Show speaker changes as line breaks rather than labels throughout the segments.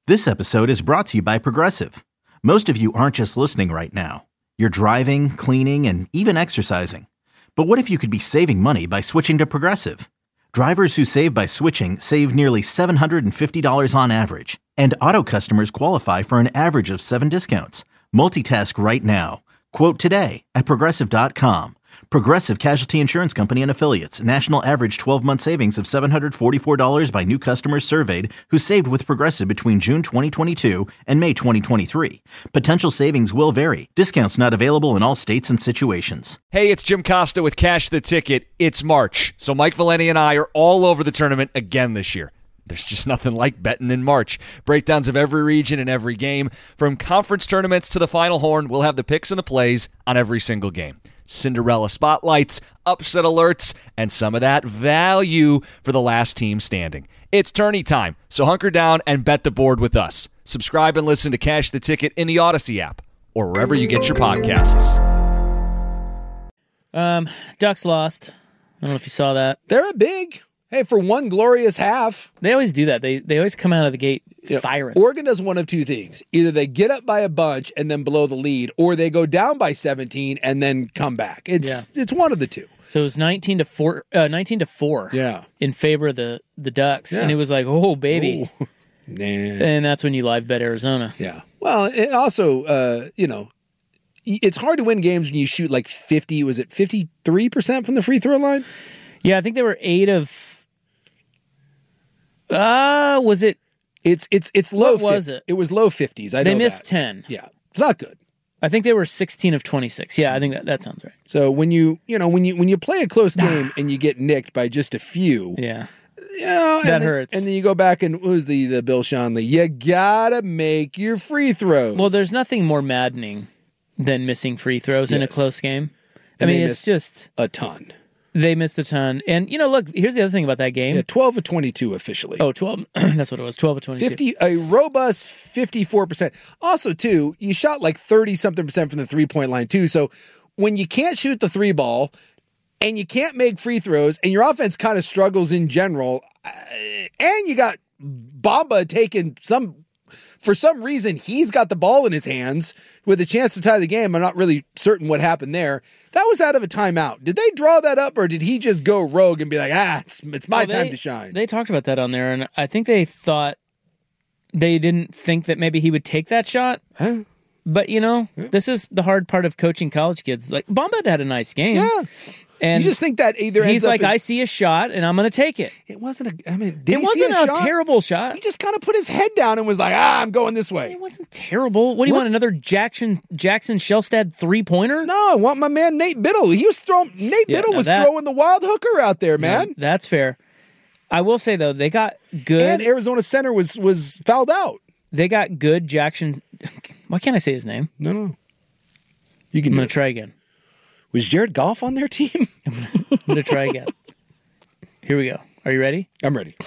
This episode is brought to you by Progressive. Most of you aren't just listening right now. You're driving, cleaning, and even exercising. But what if you could be saving money by switching to Progressive? Drivers who save by switching save nearly $750 on average. And auto customers qualify for an average of 7 discounts. Multitask right now. Quote today at Progressive.com. Progressive Casualty Insurance Company and Affiliates. National average 12-month savings of $744 by new customers surveyed who saved with Progressive between June 2022 and May 2023. Potential savings will vary. Discounts not available in all states and situations.
Hey, it's Jim Costa with Cash the Ticket. It's March, so Mike Valeni and I are all over the tournament again this year. There's just nothing like betting in March. Breakdowns of every region and every game. From conference tournaments to the Final Horn, we'll have the picks and the plays on every single game. Cinderella spotlights, upset alerts, and some of that value for the last team standing. It's tourney time, so hunker down and bet the board with us. Subscribe and listen to Cash the Ticket in the Odyssey app or wherever you get your podcasts.
Ducks lost. I don't know if you saw that.
They're big. Hey, for one glorious half.
They always do that. They always come out of the gate firing.
Oregon does one of two things. Either they get up by a bunch and then blow the lead, or they go down by 17 and then come back. It's one of the two.
So it was 19-4
Yeah.
in favor of the Ducks.
Yeah.
And it was like, oh, baby.
Ooh. Nah.
And that's when you live bet Arizona.
Yeah. Well, and also, it's hard to win games when you shoot like 53% from the free throw line?
Yeah, I think they were 8 of... was it?
It's low.
What was it?
It was low 50s.
They missed 10.
Yeah, it's not good.
I think they were 16 of 26. Yeah, I think that sounds right.
So when you play a close game and you get nicked by just a few,
Yeah,
that
hurts.
And then you go back and what was the Bill Schonley? You gotta make your free throws.
Well, there's nothing more maddening than missing free throws in a close game.
And
I mean, it's just
a ton.
They missed a ton. And, look, here's the other thing about that game.
Yeah, 12 of 22 officially.
Oh, 12. That's what it was, 12 of 22.
A robust 54%. Also, too, you shot like 30-something% from the three-point line, too. So when you can't shoot the three ball and you can't make free throws and your offense kind of struggles in general, and you got Bamba taking for some reason, he's got the ball in his hands with a chance to tie the game. I'm not really certain what happened there. That was out of a timeout. Did they draw that up, or did he just go rogue and be like, it's my time to shine?
They talked about that on there, and I think they didn't think that maybe he would take that shot.
Huh?
But, this is the hard part of coaching college kids. Like, Bamba had a nice game.
Yeah. And you just think that either
he's like, I see a shot and I'm going to take it.
It wasn't a
terrible shot.
He just kind of put his head down and was like, I'm going this way.
It wasn't terrible. What do you want, another Jackson Shellstad three-pointer?
No, I want my man Nate Biddle. Biddle was throwing the wild hooker out there, man.
Yeah, that's fair. I will say, though, they got good.
And Arizona center was fouled out.
They got good Jackson. Why can't I say his name?
No.
I'm going to try again.
Was Jared Goff on their team?
I'm going to try again. Here we go. Are you ready?
I'm ready.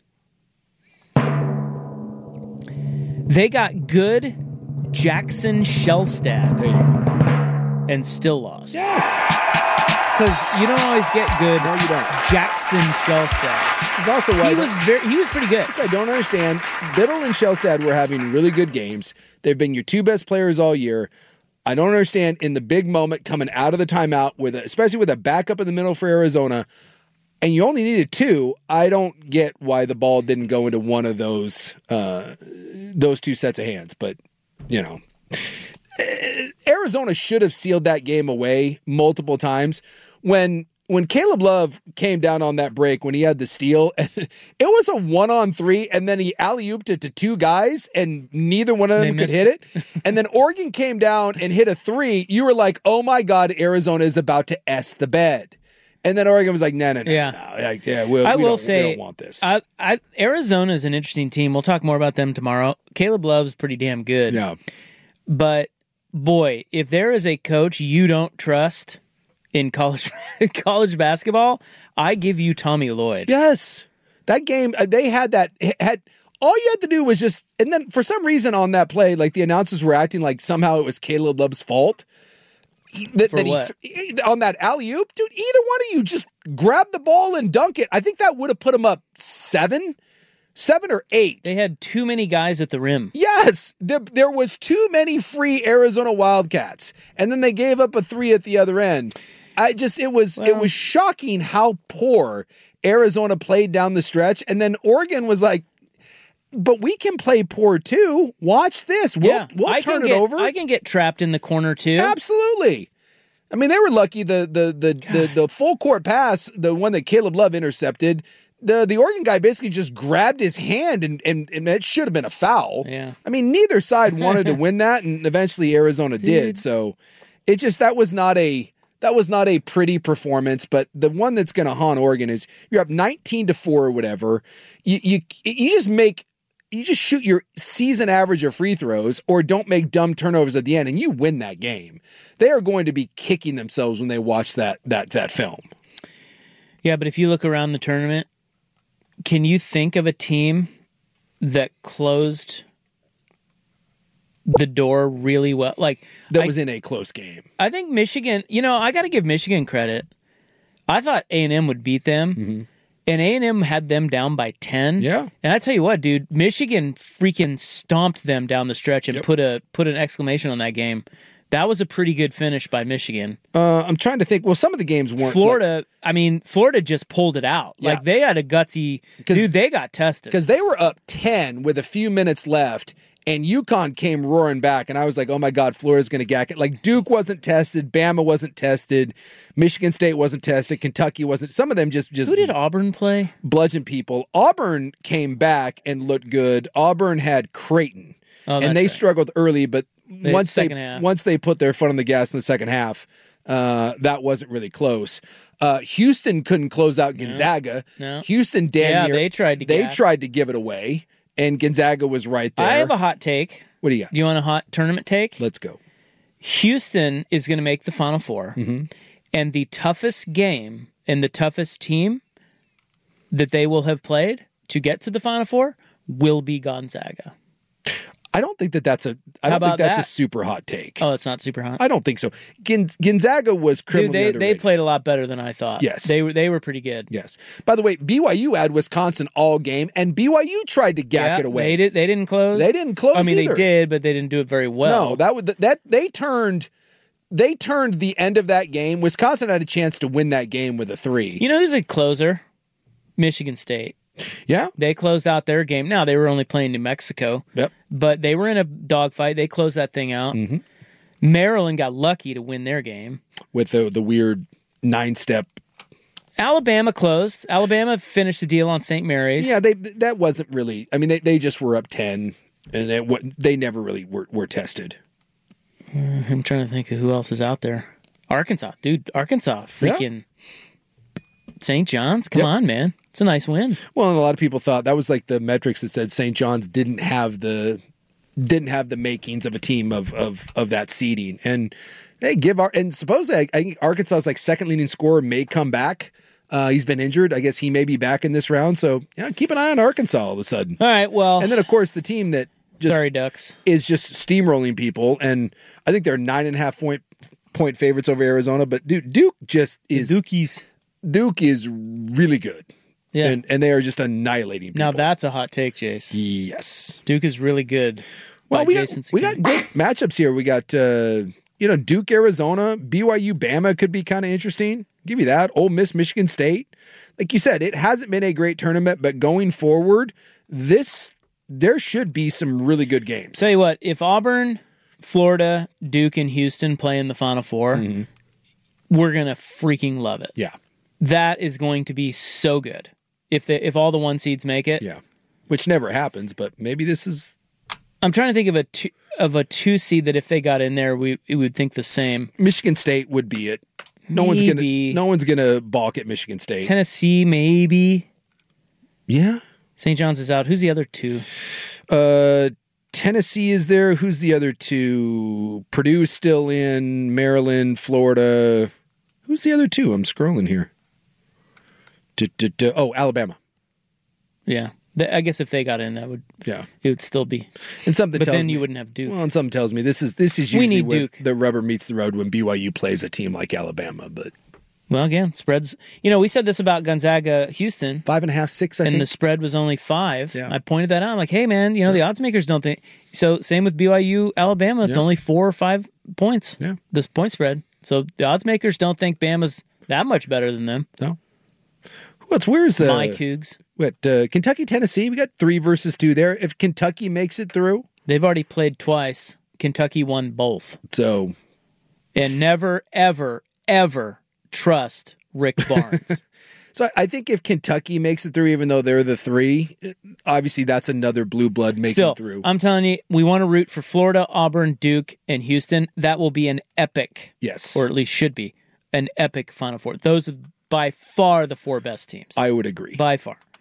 They got good Jackson Shellstad.
There you go.
And still lost.
Yes.
Because you don't always get good Jackson Shellstad.
It's also why
he was pretty good.
Which I don't understand. Biddle and Shellstad were having really good games. They've been your two best players all year. I don't understand in the big moment coming out of the timeout, especially with a backup in the middle for Arizona, and you only needed 2. I don't get why the ball didn't go into one of those 2 sets of hands. But, Arizona should have sealed that game away multiple times. When Caleb Love came down on that break, when he had the steal, it was a 1-on-3, and then he alley-ooped it to 2 guys, and neither one of them could hit it. And then Oregon came down and hit a 3. You were like, oh my God, Arizona is about to S the bed. And then Oregon was like, no. We don't want this.
Arizona is an interesting team. We'll talk more about them tomorrow. Caleb Love's pretty damn good.
Yeah.
But, boy, if there is a coach you don't trust in college basketball, I give you Tommy Lloyd.
Yes. That game, they had all you had to do was just, and then for some reason on that play, like the announcers were acting like somehow it was Caleb Love's fault. On that alley-oop, dude, either one of you just grab the ball and dunk it. I think that would have put him up 7. 7 or 8.
They had too many guys at the rim.
Yes, there was too many free Arizona Wildcats, and then they gave up a 3 at the other end. It was shocking how poor Arizona played down the stretch, and then Oregon was like, but we can play poor too. Watch this. We'll turn it over.
I can get trapped in the corner too.
Absolutely. I mean, they were lucky the full court pass, the one that Caleb Love intercepted, the Oregon guy basically just grabbed his hand and that should have been a foul.
Yeah.
I mean, neither side wanted to win that, and eventually Arizona did. So it just that was not a pretty performance, but the one that's going to haunt Oregon is you're up 19-4 or whatever. You just shoot your season average of free throws or don't make dumb turnovers at the end and you win that game. They are going to be kicking themselves when they watch that film.
Yeah, but if you look around the tournament, can you think of a team that closed the door really well? Like
that was in a close game.
I think Michigan, I got to give Michigan credit. I thought A&M would beat them. Mm-hmm. And A&M had them down by 10.
Yeah.
And I tell you what, dude, Michigan freaking stomped them down the stretch and put an exclamation on that game. That was a pretty good finish by Michigan.
I'm trying to think. Well, some of the games weren't.
Florida just pulled it out.
Yeah.
Like, they had a gutsy... Dude, they got tested.
Because they were up 10 with a few minutes left, and UConn came roaring back, and I was like, oh my God, Florida's going to gack it. Like, Duke wasn't tested, Bama wasn't tested, Michigan State wasn't tested, Kentucky wasn't. Some of them just
Who did Auburn play?
Bludgeon people. Auburn came back and looked good. Auburn had Creighton, and they struggled early, but once they put their foot on the gas in the second half, that wasn't really close. Houston couldn't close out Gonzaga.
No.
Houston
they tried
to give it away. And Gonzaga was right there.
I have a hot take.
What do you got?
Do you want a hot tournament take?
Let's go.
Houston is going to make the Final Four.
Mm-hmm.
And the toughest game and the toughest team that they will have played to get to the Final Four will be Gonzaga.
I don't think that's a super hot take.
Oh, it's not super hot?
I don't think so. Gonzaga was criminally
underrated. They played a lot better than I thought.
Yes.
They were pretty good.
Yes. By the way, BYU had Wisconsin all game, and BYU tried to gack it away.
They didn't close.
They didn't close either.
They did, but they didn't do it very well.
No, they turned the end of that game. Wisconsin had a chance to win that game with a 3.
You know who's a closer? Michigan State.
Yeah.
They closed out their game. Now, they were only playing New Mexico.
Yep.
But they were in a dogfight. They closed that thing out.
Mm-hmm.
Maryland got lucky to win their game.
With the weird 9-step.
Alabama closed. Alabama finished the deal on St. Mary's.
Yeah, that wasn't really... I mean, they just were up 10, and they never really were tested.
I'm trying to think of who else is out there. Arkansas. Dude, Arkansas. Freaking... St. John's? Come on, man. It's a nice win.
Well, and a lot of people thought that was like the metrics that said St. John's didn't have the makings of a team of that seeding. And they and supposedly I think Arkansas's like second leading scorer may come back. He's been injured. I guess he may be back in this round. So yeah, keep an eye on Arkansas all of a sudden.
All right, well.
And then of course the team that
Ducks
is just steamrolling people. And I think they're 9.5 point favorites over Arizona. But dude, Duke just is
Dukies.
Duke is really good.
Yeah.
And they are just annihilating people.
Now that's a hot take, Jace.
Yes.
Duke is really good.
Well, we got good matchups here. We got Duke, Arizona, BYU, Bama could be kind of interesting. Give you that. Ole Miss, Michigan State. Like you said, it hasn't been a great tournament, but going forward, there should be some really good games.
Tell you what, if Auburn, Florida, Duke, and Houston play in the Final Four, we're gonna freaking love it.
Yeah.
That is going to be so good if all the 1 seeds make it.
Yeah, which never happens, but maybe this is.
I'm trying to think of a 2 seed that if they got in there, we would think the same.
Michigan State would be it. No one's gonna balk at Michigan State.
Tennessee, maybe.
Yeah.
St. John's is out. Who's the other 2?
Tennessee is there. Who's the other 2? Purdue's still in. Maryland, Florida. Who's the other 2? I'm scrolling here. Oh, Alabama.
Yeah. I guess if they got in, it would still be.
And something
but
tells
then
me,
you wouldn't have Duke.
Well, and something tells me this is usually
we need
where
Duke.
The rubber meets the road when BYU plays a team like Alabama. But
Well, again, spreads. We said this about Gonzaga, Houston.
5.5, 6, I think.
And the spread was only 5.
Yeah.
I pointed that out. I'm like, hey, man, the odds makers don't think. So same with BYU, Alabama. It's only 4 or 5 points.
Yeah.
This point spread. So the odds makers don't think Bama's that much better than them.
No. Where's
my Cougs?
Kentucky, Tennessee? We got 3 versus 2 there. If Kentucky makes it through,
they've already played twice. Kentucky won both.
So,
and never, ever, ever trust Rick Barnes.
So I think if Kentucky makes it through, even though they're the 3, obviously that's another blue blood making it through.
I'm telling you, we want to root for Florida, Auburn, Duke, and Houston. That will be an epic,
yes,
or at least should be, an epic Final Four. Those are by far the 4 best teams.
I would agree.
By far.